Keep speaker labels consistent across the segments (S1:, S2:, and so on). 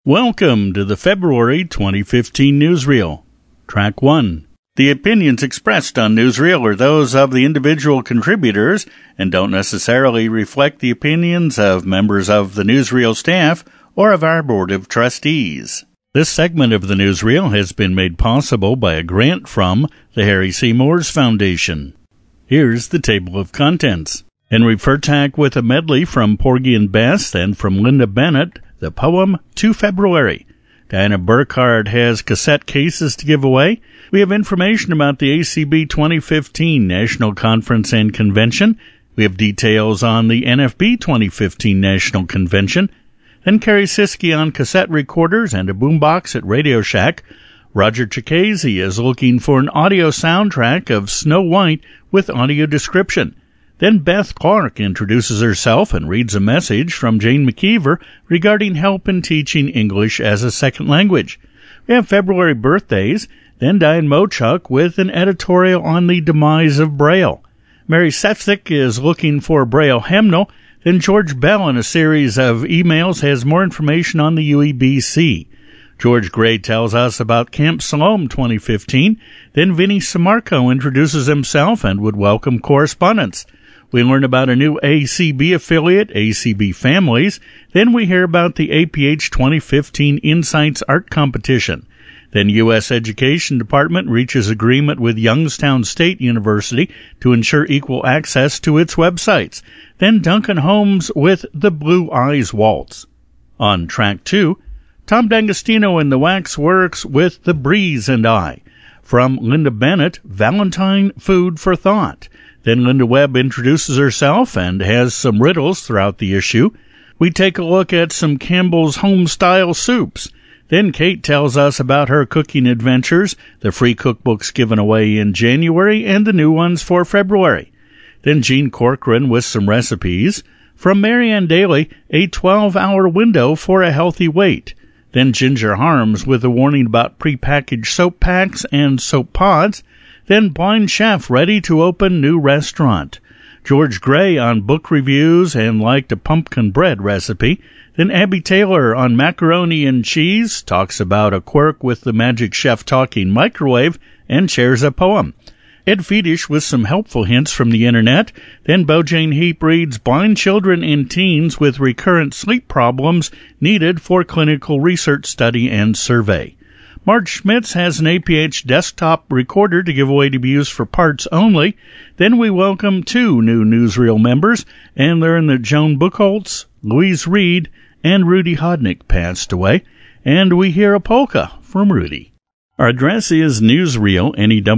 S1: Welcome to the February 2015 Newsreel. Track 1. The opinions expressed on Newsreel are those of the individual contributors and don't necessarily reflect the opinions of members of the Newsreel staff or of our Board of Trustees. This segment of the Newsreel has been made possible by a grant from the Harry C. Moores Foundation. Here's the table of contents. Henry Furtak with a medley from Porgy and Bess and from Linda Bennett, the poem To February. Diana Burkhardt has cassette cases to give away. We have information about the ACB 2015 National Conference and Convention. We have details on the NFB 2015 National Convention. Then Carrie Siskey on cassette recorders and a boombox at Radio Shack. Roger Chikese is looking for an audio soundtrack of Snow White with audio description. Then Beth Clark introduces herself and reads a message from Jane McKeever regarding help in teaching English as a second language. We have February birthdays, then Diane Mochuk with an editorial on the demise of Braille. Mary Sefcik is looking for a Braille hymnal. Then George Bell in a series of emails has more information on the UEBC. George Gray tells us about Camp Salome 2015. Then Vinnie Samarco introduces himself and would welcome correspondence. We learn about a new ACB affiliate, ACB Families. Then we hear about the APH 2015 Insights Art Competition. Then U.S. Education Department reaches agreement with Youngstown State University to ensure equal access to its websites. Then Duncan Holmes with the Blue Eyes Waltz. On Track 2, Tom D'Agostino and the Waxworks with The Breeze and I. From Linda Bennett, Valentine Food for Thought. Then Linda Webb introduces herself and has some riddles throughout the issue. We take a look at some Campbell's home-style soups. Then Kate tells us about her cooking adventures, the free cookbooks given away in January, and the new ones for February. Then Jean Corcoran with some recipes. From Marianne Daly, a 12-hour window for a healthy weight. Then Ginger Harms with a warning about prepackaged soap packs and soap pods. Then Blind Chef ready to open new restaurant. George Gray on book reviews and liked a pumpkin bread recipe. Then Abby Taylor on macaroni and cheese talks about a quirk with the Magic Chef talking microwave and shares a poem. Ed Fedish with some helpful hints from the internet. Then Bojane Heap reads Blind Children and Teens with Recurrent Sleep Problems Needed for Clinical Research Study and Survey. Marge Schmitz has an APH desktop recorder to give away to be used for parts only. Then we welcome 2 new Newsreel members and learn that Joan Buchholz, Louise Reed, and Rudy Hodnick passed away. And we hear a polka from Rudy. Our address is Newsreel,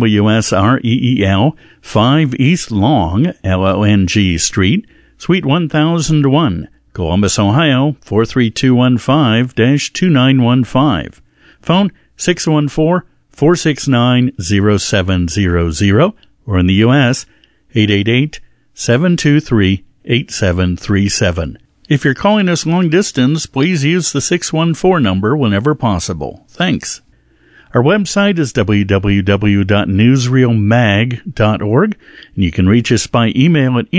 S1: Newsreel, 5 East Long, LLNG Street, Suite 1001, Columbus, Ohio, 43215-2915. Phone 614-469-0700, or in the U.S., 888-723-8737. If you're calling us long distance, please use the 614 number whenever possible. Thanks. Our website is www.newsreelmag.org, and you can reach us by email at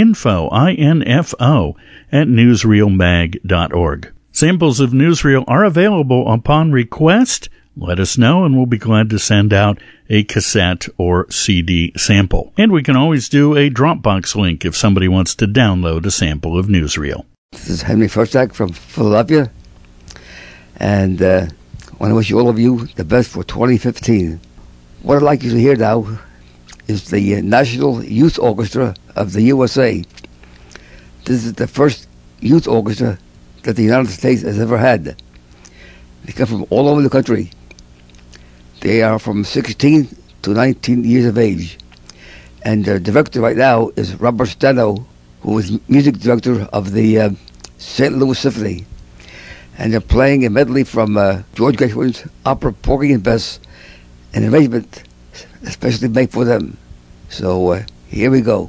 S1: info@newsreelmag.org. Samples of Newsreel are available upon request. Let us know, and we'll be glad to send out a cassette or CD sample. And we can always do a Dropbox link if somebody wants to download a sample of Newsreel.
S2: This is Henry Furtak from Philadelphia, and I want to wish all of you the best for 2015. What I'd like you to hear now is the National Youth Orchestra of the USA. This is the first youth orchestra that the United States has ever had. They come from all over the country. They are from 16 to 19 years of age. And their director right now is Robert Stano, who is music director of the St. Louis Symphony. And they're playing a medley from George Gershwin's opera Porgy and Bess, an arrangement especially made for them. So here we go.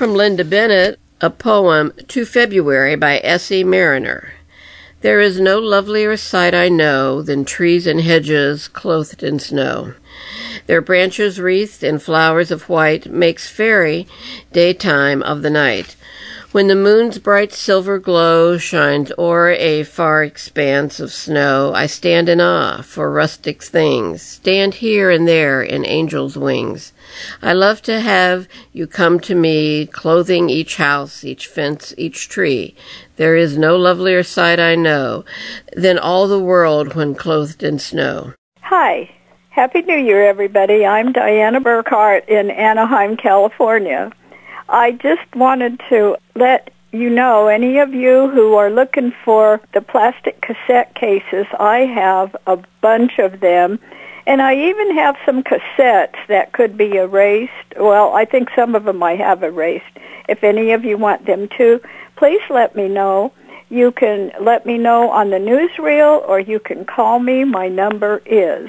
S3: From Linda Bennett, a poem, To February by S.E. Mariner. There is no lovelier sight I know than trees and hedges clothed in snow. Their branches wreathed in flowers of white makes fairy daytime of the night. When the moon's bright silver glow shines o'er a far expanse of snow, I stand in awe for rustic things, stand here and there in angels' wings. I love to have you come to me, clothing each house, each fence, each tree. There is no lovelier sight I know than all the world when clothed in snow.
S4: Hi. Happy New Year, everybody. I'm Diana Burkhart in Anaheim, California. I just wanted to let you know, any of you who are looking for the plastic cassette cases, I have a bunch of them. And I even have some cassettes that could be erased. Well, I think some of them I have erased. If any of you want them too, please let me know. You can let me know on the newsreel, or you can call me. My number is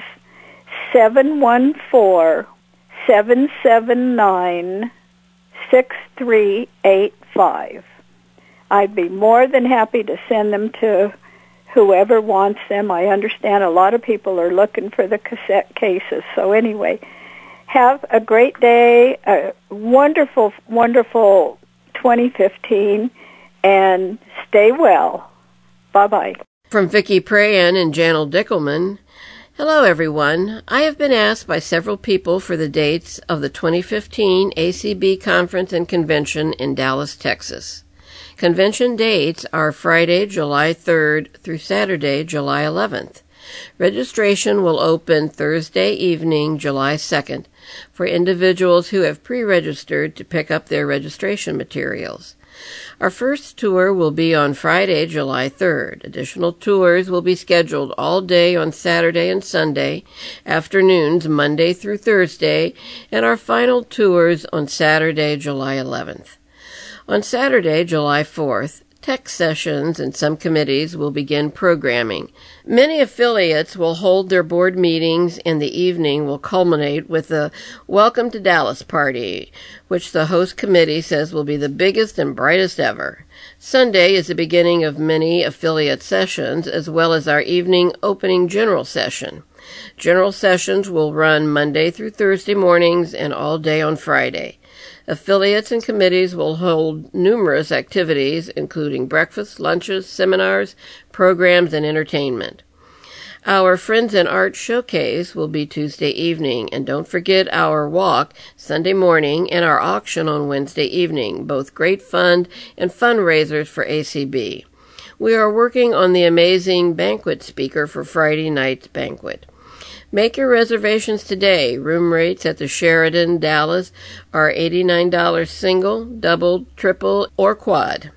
S4: 714-779-6385. I'd be more than happy to send them to whoever wants them. I understand a lot of people are looking for the cassette cases. So anyway, have a great day, a wonderful, wonderful 2015, and stay well. Bye-bye.
S3: From Vicki Prayan and Janel Dickelman. Hello, everyone. I have been asked by several people for the dates of the 2015 ACB Conference and Convention in Dallas, Texas. Convention dates are Friday, July 3rd through Saturday, July 11th. Registration will open Thursday evening, July 2nd, for individuals who have pre-registered to pick up their registration materials. Our first tour will be on Friday, July 3rd. Additional tours will be scheduled all day on Saturday and Sunday, afternoons Monday through Thursday, and our final tours on Saturday, July 11th. On Saturday, July 4th, tech sessions and some committees will begin programming. Many affiliates will hold their board meetings, and the evening will culminate with a Welcome to Dallas party, which the host committee says will be the biggest and brightest ever. Sunday is the beginning of many affiliate sessions, as well as our evening opening general session. General sessions will run Monday through Thursday mornings and all day on Friday. Affiliates and committees will hold numerous activities, including breakfasts, lunches, seminars, programs, and entertainment. Our Friends in Art Showcase will be Tuesday evening, and don't forget our walk Sunday morning and our auction on Wednesday evening, both great fun and fundraisers for ACB. We are working on the amazing banquet speaker for Friday night's banquet. Make your reservations today. Room rates at the Sheraton Dallas are $89 single, double, triple, or quad,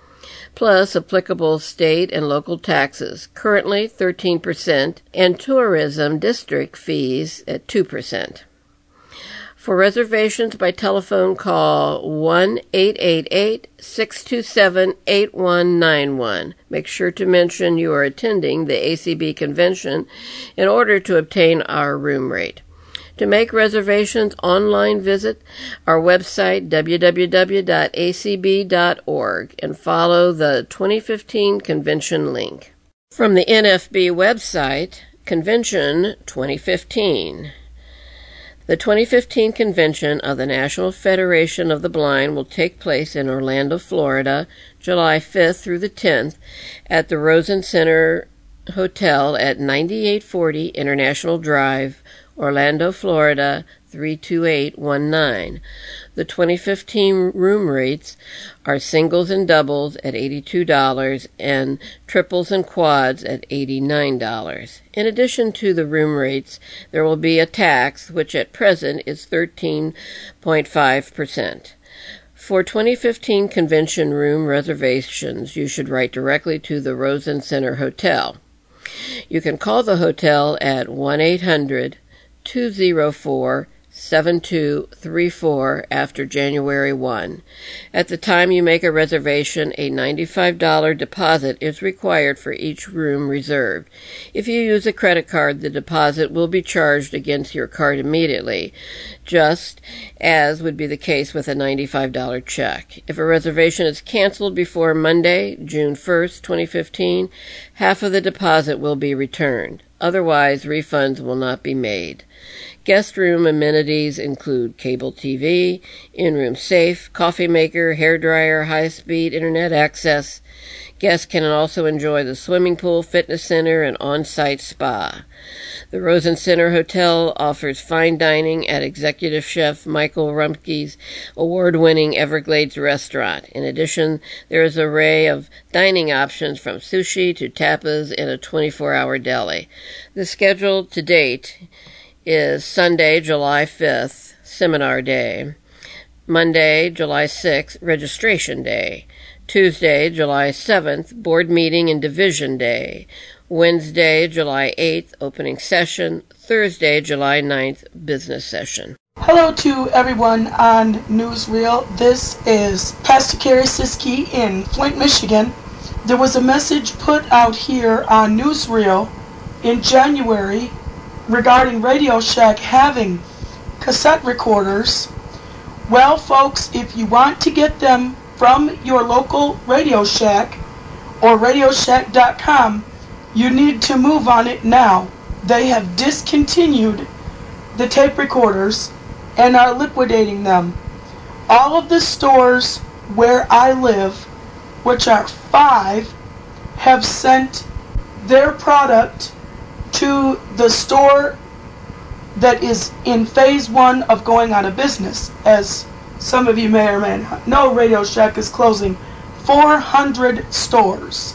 S3: plus applicable state and local taxes, currently 13%, and tourism district fees at 2%. For reservations by telephone, call 1-888-627-8191. Make sure to mention you are attending the ACB convention in order to obtain our room rate. To make reservations, online visit our website, www.acb.org, and follow the 2015 convention link. From the NFB website, Convention 2015. The 2015 convention of the National Federation of the Blind will take place in Orlando, Florida, July 5th through the 10th at the Rosen Center Hotel at 9840 International Drive, Orlando, Florida, 32819. The 2015 room rates are singles and doubles at $82 and triples and quads at $89. In addition to the room rates, there will be a tax, which at present is 13.5%. For 2015 convention room reservations, you should write directly to the Rosen Center Hotel. You can call the hotel at 1-800-204 7234 after January 1. At the time you make a reservation, a $95 deposit is required for each room reserved. If you use a credit card, the deposit will be charged against your card immediately, just as would be the case with a $95 check. If a reservation is canceled before Monday, June 1st, 2015, half of the deposit will be returned. Otherwise, refunds will not be made. Guest room amenities include cable TV, in-room safe, coffee maker, hairdryer, high-speed internet access. Guests can also enjoy the swimming pool, fitness center, and on-site spa. The Rosen Center Hotel offers fine dining at Executive Chef Michael Rumpke's award-winning Everglades restaurant. In addition, there is an array of dining options from sushi to tapas in a 24-hour deli. The schedule to date is Sunday, July 5th, Seminar Day. Monday, July 6th, Registration Day. Tuesday, July 7th, Board Meeting and Division Day. Wednesday, July 8th, Opening Session. Thursday, July 9th, Business Session.
S5: Hello to everyone on Newsreel. This is Pastor Carrie Siskey in Flint, Michigan. There was a message put out here on Newsreel in January regarding Radio Shack having cassette recorders. Well, folks, if you want to get them from your local Radio Shack or RadioShack.com, you need to move on it now. They have discontinued the tape recorders and are liquidating them. All of the stores where I live, which are 5, have sent their product to the store that is in phase 1 of going out of business. As some of you may or may not know, Radio Shack is closing 400 stores.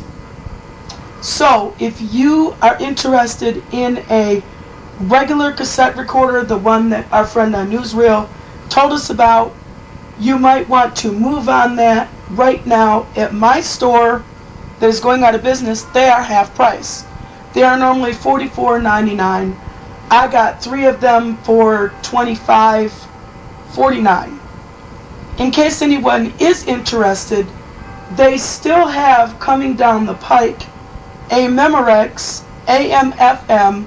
S5: So if you are interested in a regular cassette recorder, the one that our friend on Newsreel told us about, you might want to move on that right now. At my store that is going out of business, they are half price. They are normally $44.99. I got 3 of them for $25.49. In case anyone is interested, they still have coming down the pike a Memorex AM/FM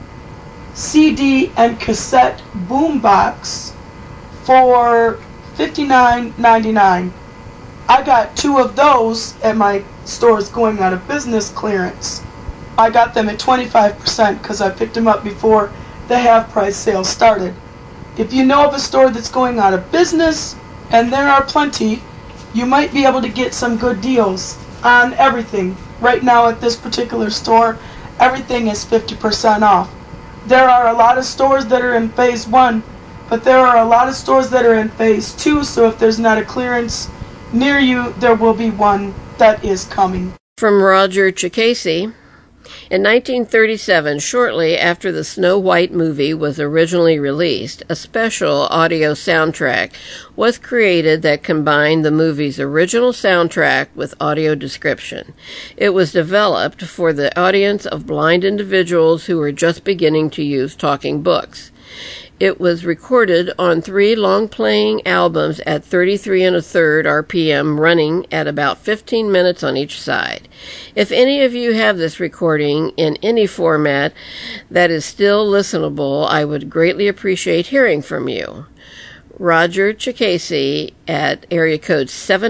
S5: CD and cassette boombox for $59.99. I got 2 of those at my store's going out of business clearance. I got them at 25% because I picked them up before the half-price sale started. If you know of a store that's going out of business, and there are plenty, you might be able to get some good deals on everything. Right now at this particular store, everything is 50% off. There are a lot of stores that are in phase 1, but there are a lot of stores that are in phase 2, so if there's not a clearance near you, there will be one that is coming.
S3: From Roger Chicasey. In 1937, shortly after the Snow White movie was originally released, a special audio soundtrack was created that combined the movie's original soundtrack with audio description. It was developed for the audience of blind individuals who were just beginning to use talking books. It was recorded on 3 long-playing albums at 33 1/3 RPM, running at about 15 minutes on each side. If any of you have this recording in any format that is still listenable, I would greatly appreciate hearing from you. Roger Chicasey at area code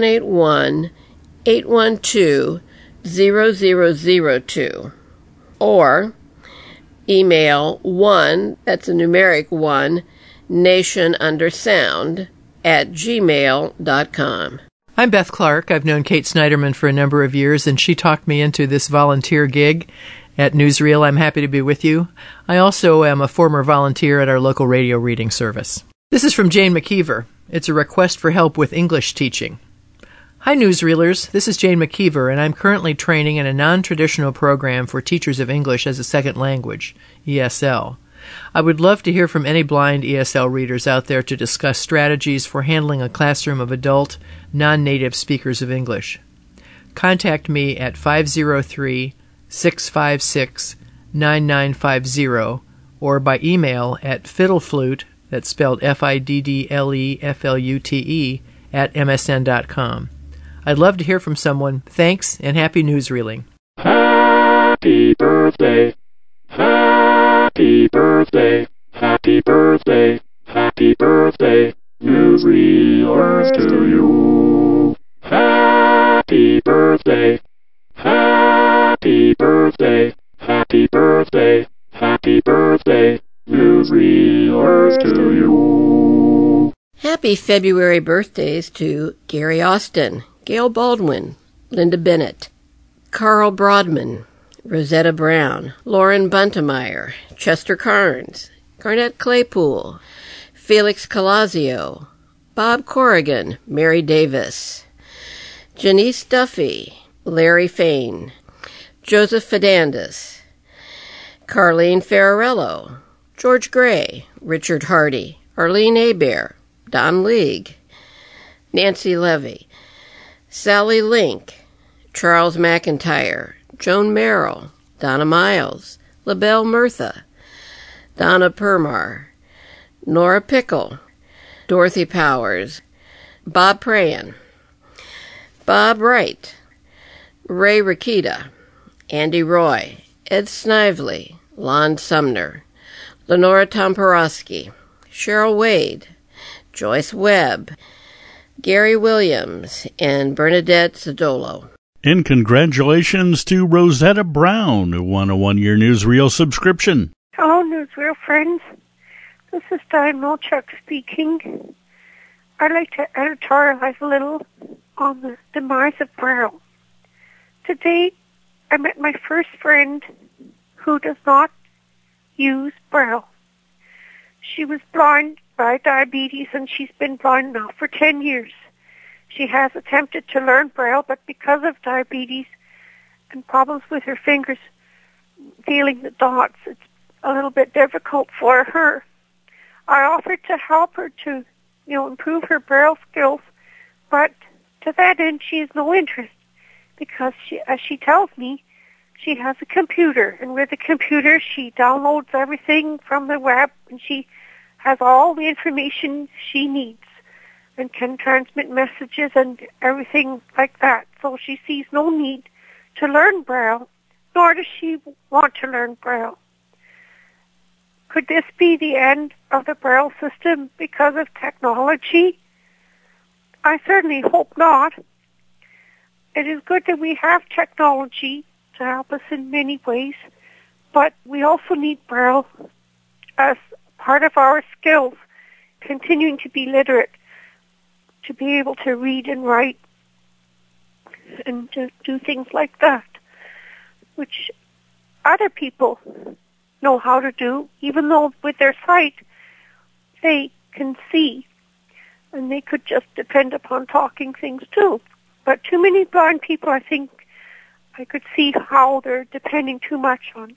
S3: 781-812-0002 or email 1, that's a numeric 1, nationundersound@gmail.com.
S6: I'm Beth Clark. I've known Kate Snyderman for a number of years, and she talked me into this volunteer gig at Newsreel. I'm happy to be with you. I also am a former volunteer at our local radio reading service. This is from Jane McKeever. It's a request for help with English teaching. Hi, Newsreelers. This is Jane McKeever, and I'm currently training in a non-traditional program for teachers of English as a second language, ESL. I would love to hear from any blind ESL readers out there to discuss strategies for handling a classroom of adult, non-native speakers of English. Contact me at 503-656-9950 or by email at fiddleflute, That's spelled FIDDLEFLUTE at MSN.com. I'd love to hear from someone. Thanks, and happy newsreeling.
S7: Happy birthday. Happy birthday. Happy birthday. Happy birthday. Newsreelers to you. Happy birthday. Happy birthday. Happy birthday. Happy birthday. Newsreelers to you.
S3: Happy February birthdays to Gary Austin, Gail Baldwin, Linda Bennett, Carl Broadman, Rosetta Brown, Lauren Buntemeyer, Chester Carnes, Garnett Claypool, Felix Calazio, Bob Corrigan, Mary Davis, Janice Duffy, Larry Fain, Joseph Fidandis, Carlene Ferrarello, George Gray, Richard Hardy, Arlene Hebert, Don League, Nancy Levy, Sally Link, Charles McIntyre, Joan Merrill, Donna Miles, LaBelle Murtha, Donna Permar, Nora Pickle, Dorothy Powers, Bob Prayan, Bob Wright, Ray Rakita, Andy Roy, Ed Snively, Lon Sumner, Lenora Tomporowski, Cheryl Wade, Joyce Webb, Gary Williams, and Bernadette Zadolo.
S1: And congratulations to Rosetta Brown, who won a one-year Newsreel subscription.
S8: Hello, Newsreel friends. This is Diane Milchuk speaking. I'd like to editorialize a little on the demise of Braille. Today, I met my first friend who does not use Braille. She was blind by diabetes, and she's been blind now for 10 years. She has attempted to learn Braille, but because of diabetes and problems with her fingers feeling the dots, it's a little bit difficult for her. I offered to help her to, improve her Braille skills, but to that end, she has no interest because, as she tells me, she has a computer, and with the computer, she downloads everything from the web, and she has all the information she needs and can transmit messages and everything like that. So she sees no need to learn Braille, nor does she want to learn Braille. Could this be the end of the Braille system because of technology? I certainly hope not. It is good that we have technology to help us in many ways, but we also need Braille as part of our skills, continuing to be literate, to be able to read and write and to do things like that, which other people know how to do, even though with their sight they can see, and they could just depend upon talking things too. But too many blind people, I think, I could see how they're depending too much on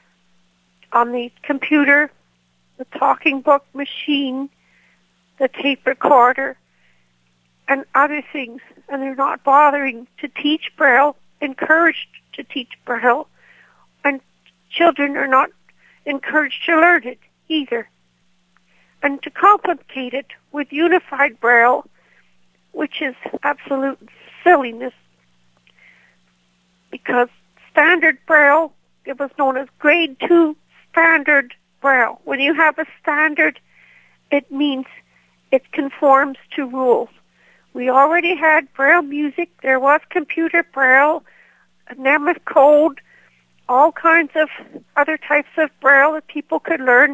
S8: the computer, the talking book machine, the tape recorder, and other things, and they're not bothering to teach Braille, encouraged to teach Braille, and children are not encouraged to learn it either. And to complicate it with unified Braille, which is absolute silliness, because standard Braille, it was known as grade 2 standard Braille. When you have a standard, it means it conforms to rules. We already had Braille music. There was computer Braille, Nemeth code, all kinds of other types of Braille that people could learn.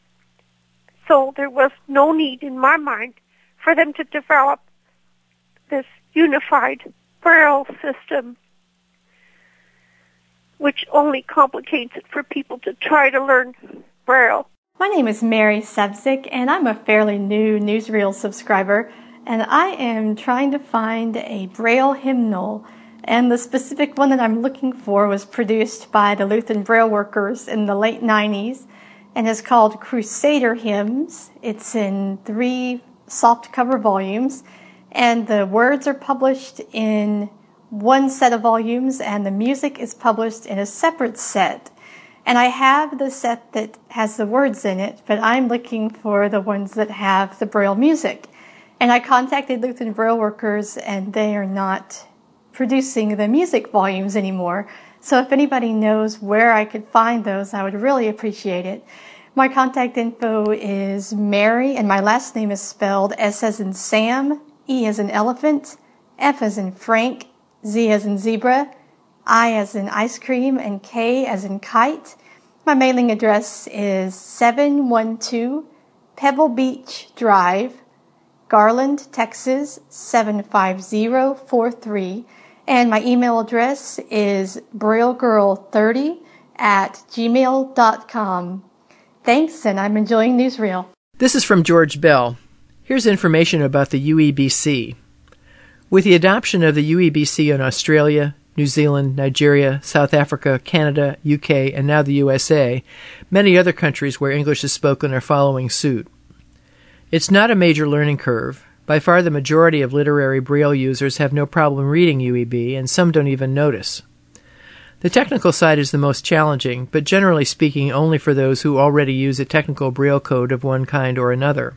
S8: So there was no need, in my mind, for them to develop this unified Braille system, which only complicates it for people to try to learn Braille.
S9: My name is Mary Sebzik, and I'm a fairly new Newsreel subscriber, and I am trying to find a Braille hymnal, and the specific one that I'm looking for was produced by the Lutheran Braille Workers in the late 90s, and is called Crusader Hymns. It's in 3 soft cover volumes, and the words are published in one set of volumes, and the music is published in a separate set. And I have the set that has the words in it, but I'm looking for the ones that have the Braille music. And I contacted Lutheran Braille Workers, and they are not producing the music volumes anymore. So if anybody knows where I could find those, I would really appreciate it. My contact info is Mary, and my last name is spelled S as in Sam, E as in elephant, F as in Frank, Z as in zebra, I as in ice cream, and K as in kite. My mailing address is 712 Pebble Beach Drive, Garland, Texas 75043. And my email address is braillegirl30@gmail.com. Thanks, and I'm enjoying Newsreel.
S6: This is from George Bell. Here's information about the UEBC. With the adoption of the UEBC in Australia, New Zealand, Nigeria, South Africa, Canada, UK, and now the USA, many other countries where English is spoken are following suit. It's not a major learning curve. By far the majority of literary Braille users have no problem reading UEB, and some don't even notice. The technical side is the most challenging, but generally speaking only for those who already use a technical Braille code of one kind or another.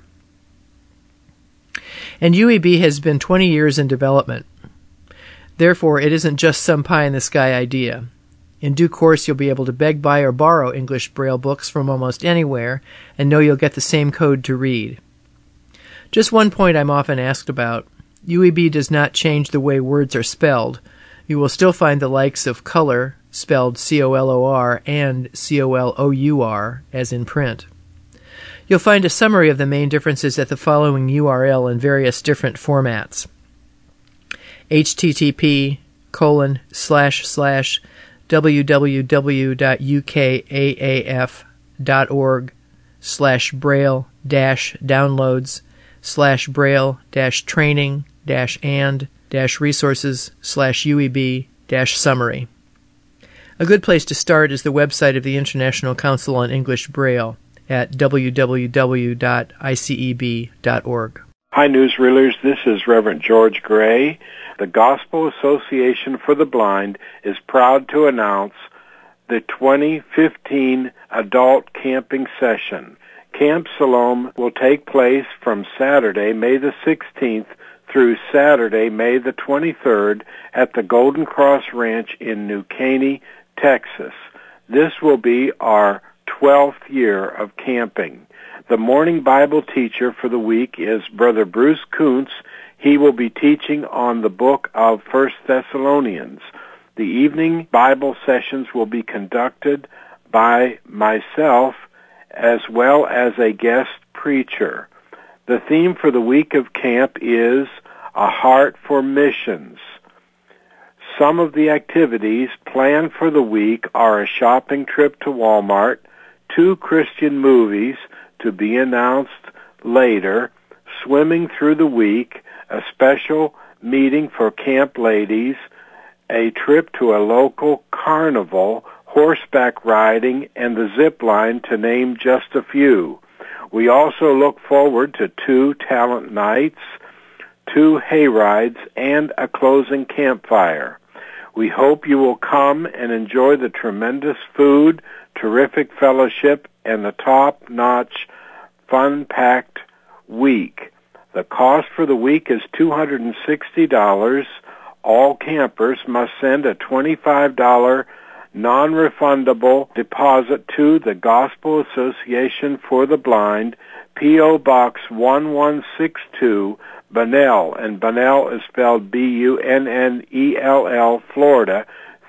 S6: And UEB has been 20 years in development. Therefore, it isn't just some pie-in-the-sky idea. In due course, you'll be able to beg, buy, or borrow English Braille books from almost anywhere and know you'll get the same code to read. Just one point I'm often asked about. UEB does not change the way words are spelled. You will still find the likes of color, spelled C-O-L-O-R, and C-O-L-O-U-R, as in print. You'll find a summary of the main differences at the following URL in various different formats. www.ukaf.org/braille-downloads/braille-training-and-resources/UEB-summary. A good place to start is the website of the International Council on English Braille at www.iceb.org.
S10: Hi, newsreelers. This is Reverend George Gray. The Gospel Association for the Blind is proud to announce the 2015 Adult Camping Session. Camp Siloam will take place from Saturday, May the 16th through Saturday, May the 23rd at the Golden Cross Ranch in New Caney, Texas. This will be our 12th year of camping. The morning Bible teacher for the week is Brother Bruce Kuntz. He will be teaching on the book of 1 Thessalonians. The evening Bible sessions will be conducted by myself as well as a guest preacher. The theme for the week of camp is A Heart for Missions. Some of the activities planned for the week are a shopping trip to Walmart, 2 Christian movies to be announced later, swimming through the week, a special meeting for camp ladies, a trip to a local carnival, horseback riding, and the zip line, to name just a few. We also look forward to 2 talent nights, 2 hay rides, and a closing campfire. We hope you will come and enjoy the tremendous food, terrific fellowship, and the top-notch, fun-packed week. The cost for the week is $260. All campers must send a $25 non-refundable deposit to the Gospel Association for the Blind, P.O. Box 1162, Bunnell, and Bunnell is spelled Bunnell, Florida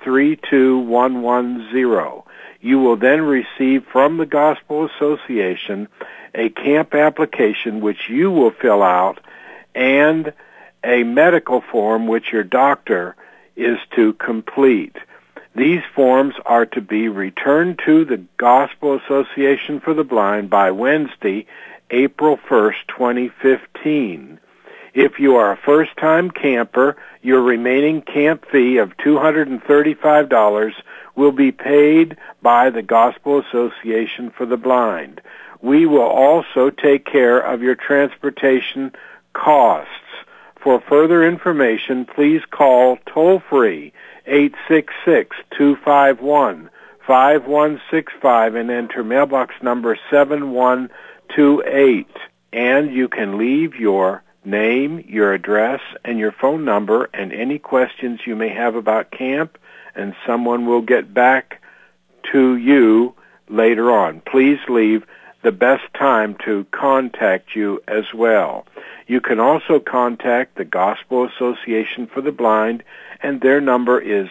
S10: 32110. You will then receive from the Gospel Association a camp application which you will fill out and a medical form which your doctor is to complete. These forms are to be returned to the Gospel Association for the Blind by Wednesday, April 1st, 2015. If you are a first-time camper, your remaining camp fee of $235 will be paid by the Gospel Association for the Blind. We will also take care of your transportation costs. For further information, please call toll-free 866-251-4600 5165 and enter mailbox number 7128. And you can leave your name, your address, and your phone number and any questions you may have about camp, and someone will get back to you later on. Please leave the best time to contact you as well. You can also contact the Gospel Association for the Blind, and their number is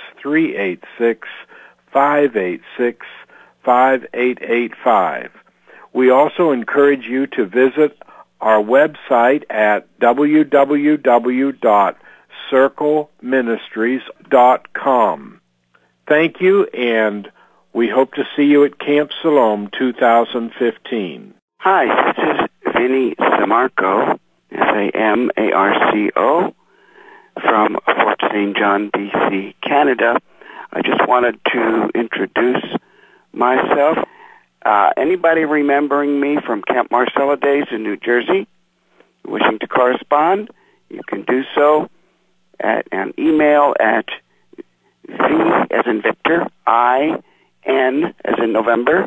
S10: 386-586-5885. We also encourage you to visit our website at www.circleministries.com. Thank you, and we hope to see you at Camp Siloam 2015.
S11: Hi, this is Vinny Samarco, Samarco, from Fort St. John, BC, Canada. I just wanted to introduce myself. Anybody remembering me from Camp Marcella days in New Jersey, wishing to correspond, you can do so at an email at V as in Victor, I-N as in November,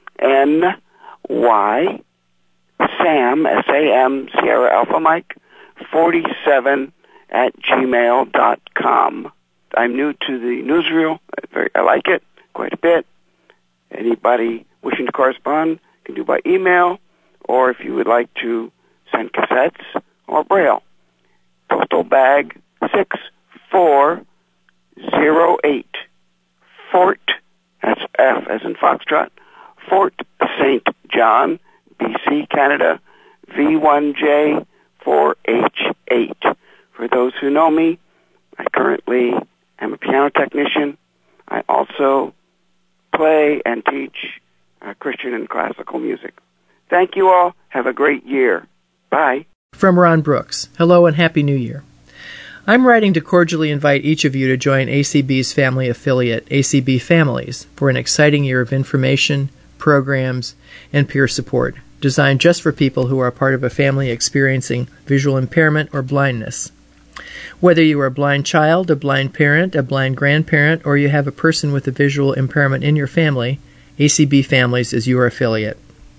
S11: N-Y, Sam, S-A-M, Sierra Alpha Mike, 47 at gmail.com. I'm new to the newsreel. I like it quite a bit. Anybody wishing to correspond can do by email, or if you would like to send cassettes or Braille. Postal bag 6408, Fort, that's F as in Foxtrot, Fort St. John, BC, Canada, V1J4H8. For those who know me, I currently am a piano technician. I also play and teach Christian and classical music. Thank you all. Have a great year. Bye.
S6: From Ron Brooks, hello and Happy New Year. I'm writing to cordially invite each of you to join ACB's family affiliate, ACB Families, for an exciting year of information, programs, and peer support, designed just for people who are part of a family experiencing visual impairment or blindness. Whether you are a blind child, a blind parent, a blind grandparent, or you have a person with a visual impairment in your family, ACB Families is your affiliate.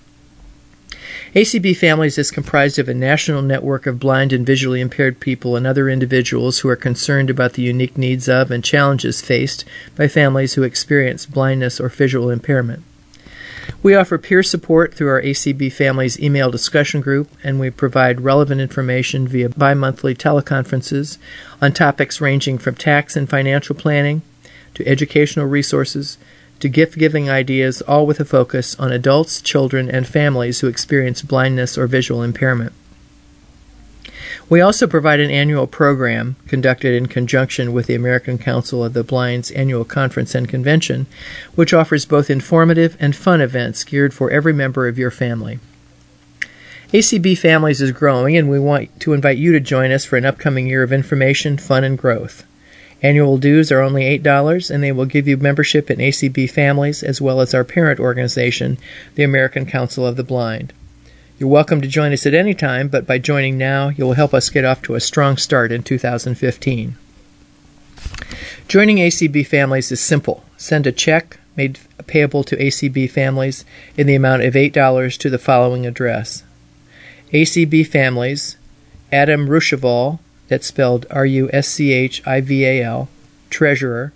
S6: ACB Families is comprised of a national network of blind and visually impaired people and other individuals who are concerned about the unique needs of and challenges faced by families who experience blindness or visual impairment. We offer peer support through our ACB Families email discussion group, and we provide relevant information via bi-monthly teleconferences on topics ranging from tax and financial planning to educational resources to gift-giving ideas, all with a focus on adults, children, and families who experience blindness or visual impairment. We also provide an annual program conducted in conjunction with the American Council of the Blind's annual conference and convention, which offers both informative and fun events geared for every member of your family. ACB Families is growing, and we want to invite you to join us for an upcoming year of information, fun, and growth. Annual dues are only $8, and they will give you membership in ACB Families as well as our parent organization, the American Council of the Blind. You're welcome to join us at any time, but by joining now, you will help us get off to a strong start in 2015. Joining ACB Families is simple. Send a check made payable to ACB Families in the amount of $8 to the following address. ACB Families, Adam Ruschival, that's spelled Ruschival, Treasurer,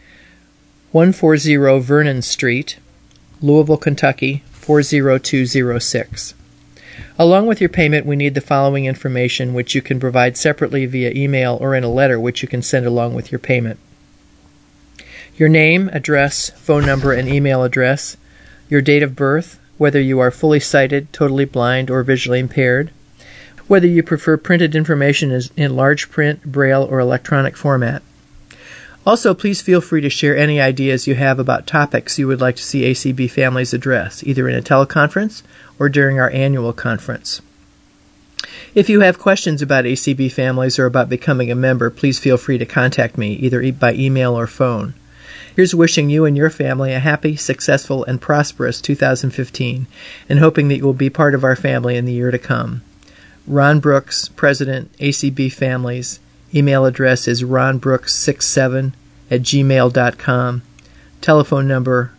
S6: 140 Vernon Street, Louisville, Kentucky, 40206. Along with your payment, we need the following information, which you can provide separately via email or in a letter, which you can send along with your payment. Your name, address, phone number, and email address, your date of birth, whether you are fully sighted, totally blind, or visually impaired, whether you prefer printed information in large print, braille, or electronic format. Also, please feel free to share any ideas you have about topics you would like to see ACB Families address, either in a teleconference or during our annual conference. If you have questions about ACB Families or about becoming a member, please feel free to contact me, either by email or phone. Here's wishing you and your family a happy, successful, and prosperous 2015, and hoping that you will be part of our family in the year to come. Ron Brooks, President, ACB Families. Email address is ronbrooks67@gmail.com. Telephone number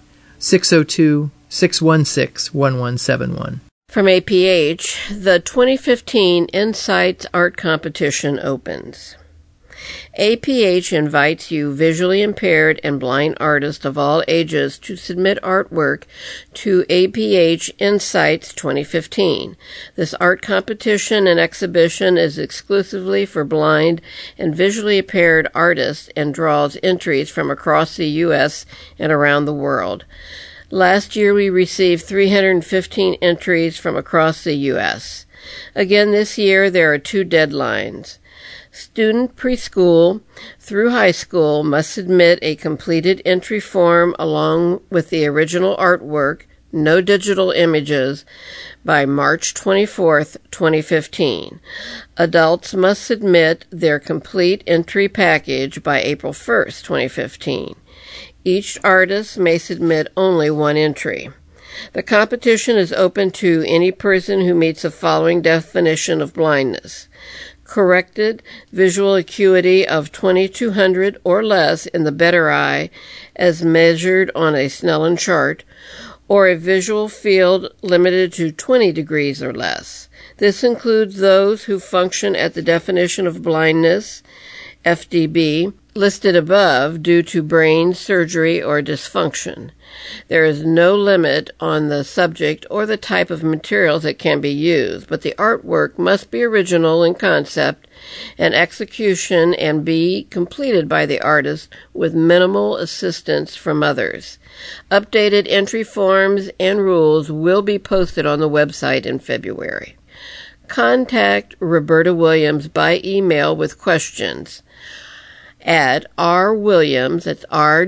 S6: 602-616-1171.
S3: From APH, the 2015 Insights Art Competition opens. APH invites you visually impaired and blind artists of all ages to submit artwork to APH Insights 2015. This art competition and exhibition is exclusively for blind and visually impaired artists and draws entries from across the U.S. and around the world. Last year we received 315 entries from across the U.S. Again this year there are 2 deadlines. Student preschool through high school must submit a completed entry form along with the original artwork, no digital images, by March 24th, 2015. Adults must submit their complete entry package by April 1st, 2015. Each artist may submit only 1 entry. The competition is open to any person who meets the following definition of blindness: corrected visual acuity of 2200 or less in the better eye as measured on a Snellen chart, or a visual field limited to 20 degrees or less. This includes those who function at the definition of blindness, FDB, listed above due to brain surgery or dysfunction. There is no limit on the subject or the type of materials that can be used, but the artwork must be original in concept and execution and be completed by the artist with minimal assistance from others. Updated entry forms and rules will be posted on the website in February. Contact Roberta Williams by email with questions at rwilliams, that's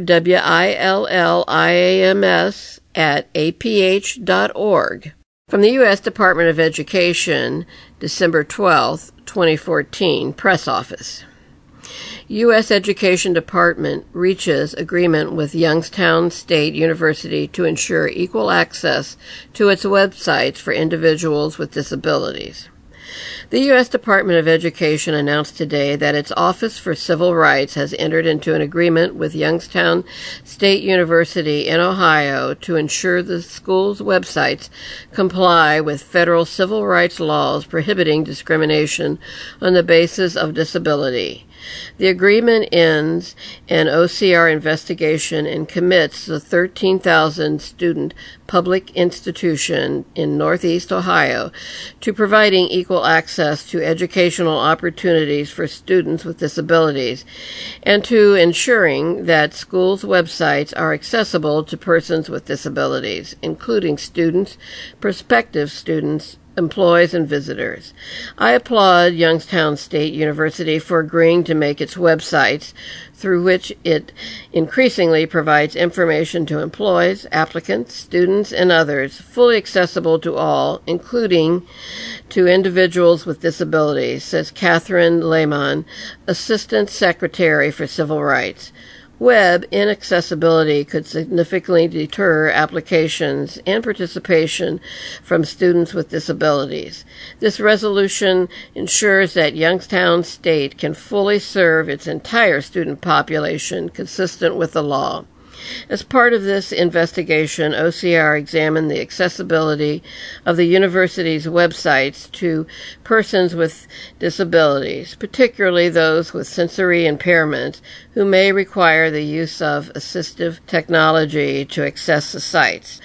S3: RWILLIAMS, at aph.org. From the U.S. Department of Education, December 12, 2014, Press Office. U.S. Education Department reaches agreement with Youngstown State University to ensure equal access to its websites for individuals with disabilities. The U.S. Department of Education announced today that its Office for Civil Rights has entered into an agreement with Youngstown State University in Ohio to ensure the school's websites comply with federal civil rights laws prohibiting discrimination on the basis of disability. The agreement ends an OCR investigation and commits the 13,000-student public institution in Northeast Ohio to providing equal access to educational opportunities for students with disabilities and to ensuring that schools' websites are accessible to persons with disabilities, including students, prospective students, employees, and visitors. I applaud Youngstown State University for agreeing to make its websites, through which it increasingly provides information to employees, applicants, students, and others, fully accessible to all, including to individuals with disabilities, says Catherine Lehman, Assistant Secretary for Civil Rights. Web inaccessibility could significantly deter applications and participation from students with disabilities. This resolution ensures that Youngstown State can fully serve its entire student population consistent with the law. As part of this investigation, OCR examined the accessibility of the university's websites to persons with disabilities, particularly those with sensory impairment who may require the use of assistive technology to access the sites.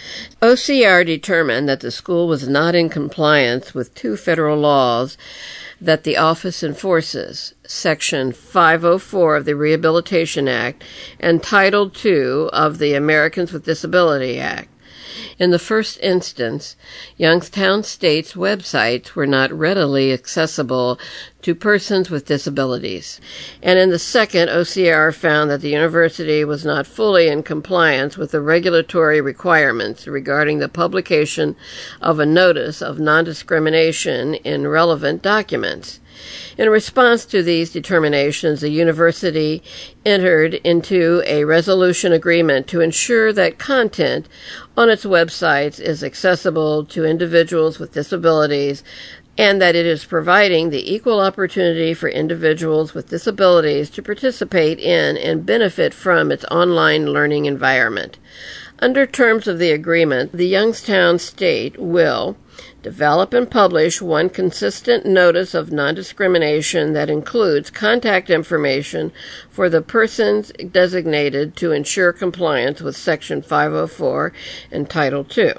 S3: OCR determined that the school was not in compliance with 2 federal laws that the office enforces, Section 504 of the Rehabilitation Act and Title II of the Americans with Disabilities Act. In the first instance, Youngstown State's websites were not readily accessible to persons with disabilities. And in the second, OCR found that the university was not fully in compliance with the regulatory requirements regarding the publication of a notice of non-discrimination in relevant documents. In response to these determinations, the university entered into a resolution agreement to ensure that content on its websites is accessible to individuals with disabilities and that it is providing the equal opportunity for individuals with disabilities to participate in and benefit from its online learning environment. Under terms of the agreement, the Youngstown State will develop and publish one consistent notice of non-discrimination that includes contact information for the persons designated to ensure compliance with Section 504 and Title II.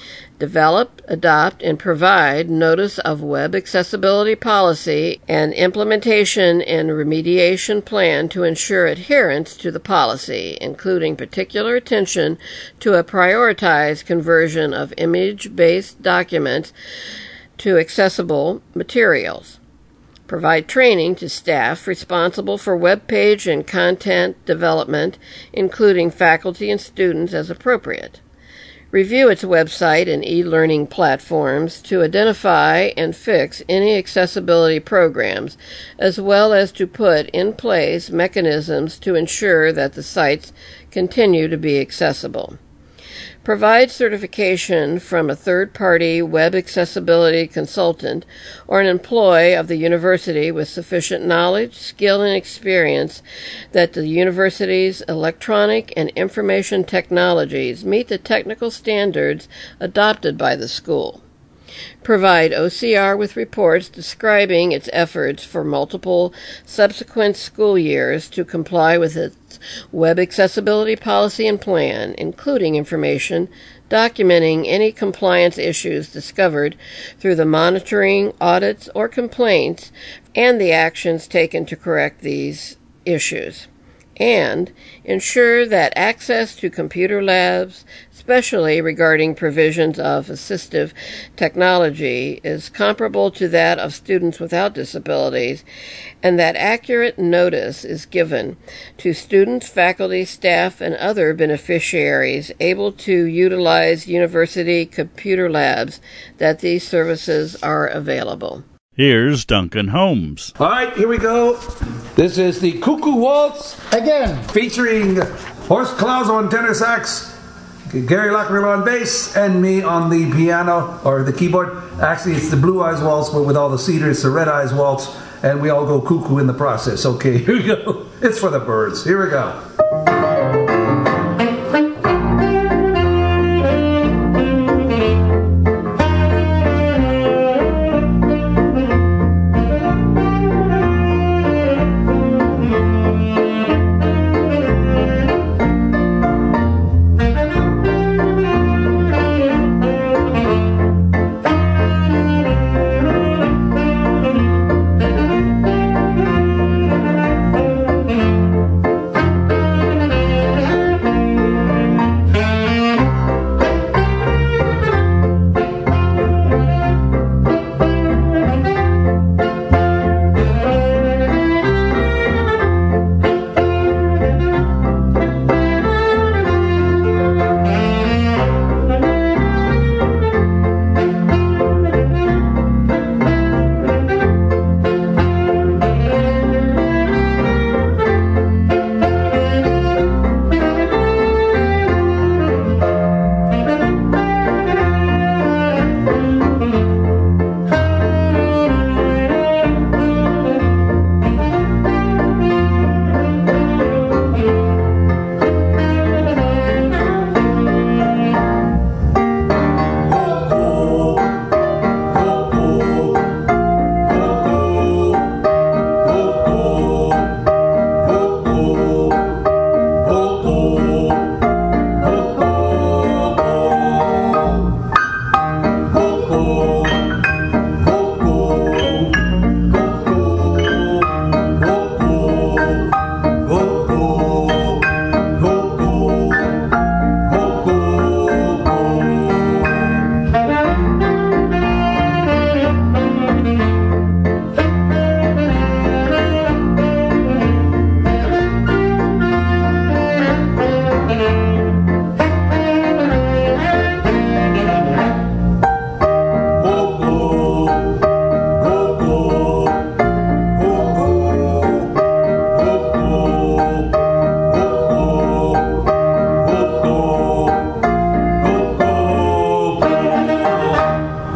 S3: Develop, adopt, and provide notice of web accessibility policy and implementation and remediation plan to ensure adherence to the policy, including particular attention to a prioritized conversion of image-based documents to accessible materials. Provide training to staff responsible for web page and content development, including faculty and students as appropriate. Review its website and e-learning platforms to identify and fix any accessibility programs, as well as to put in place mechanisms to ensure that the sites continue to be accessible. Provide certification from a third-party web accessibility consultant or an employee of the university with sufficient knowledge, skill, and experience that the university's electronic and information technologies meet the technical standards adopted by the school. Provide OCR with reports describing its efforts for multiple subsequent school years to comply with its web accessibility policy and plan, including information documenting any compliance issues discovered through the monitoring, audits, or complaints, and the actions taken to correct these issues. And ensure that access to computer labs, especially regarding provisions of assistive technology, is comparable to that of students without disabilities, and that accurate notice is given to students, faculty, staff, and other beneficiaries able to utilize university computer labs that these services are available.
S1: Here's Duncan Holmes.
S12: All right, here we go. This is the Cuckoo Waltz, again, featuring Horst Claus on tenor sax, Gary Lockrell on bass, and me on the piano, or the keyboard. Actually, it's the Blue Eyes Waltz, but with all the cedars, the Red Eyes Waltz, and we all go cuckoo in the process. Okay, here we go. It's for the birds. Here we go.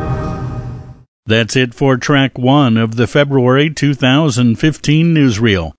S1: That's it for track 1 of the February 2015 newsreel.